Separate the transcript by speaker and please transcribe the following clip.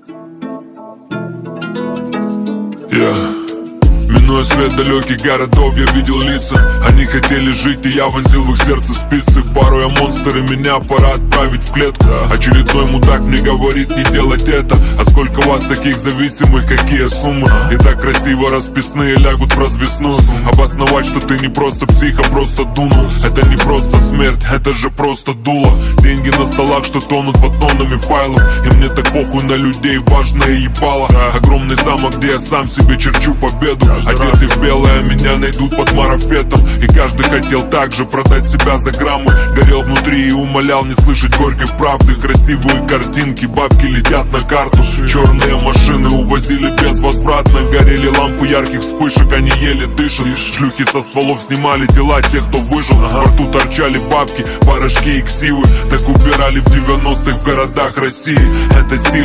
Speaker 1: Минуя свет далеких городов, я видел лица. Они хотели жить, и я вонзил в их сердце спицы. Порой я монстр, и меня пора отправить в клетку. Очередной мудак мне говорит не делать это. А сколько вас таких зависимых, какие суммы? И так красиво расписные лягут в развесную. Обосновать, что ты не просто псих, а просто дунул. Это не просто смерть, это же просто дуло. Деньги на столах, что тонут под тоннами файлов. И мне так похуй на людей, важное ебало. Огромный замок, где я сам себе черчу победу. Одеты в белое, меня найдут под марафетом. И каждый хотел также продать себя за граммы. Горел внутри и умолял не слышать горькой правды. Красивые картинки, бабки летят на карту. Черные машины увозили безвозвратно. Горели лампы ярких вспышек, они еле дышат. Шлюхи со стволов снимали тела тех, кто выжил. Во рту торчали бабки, порошки и ксивы. Так убирали в 90-х в городах России. Это сильно.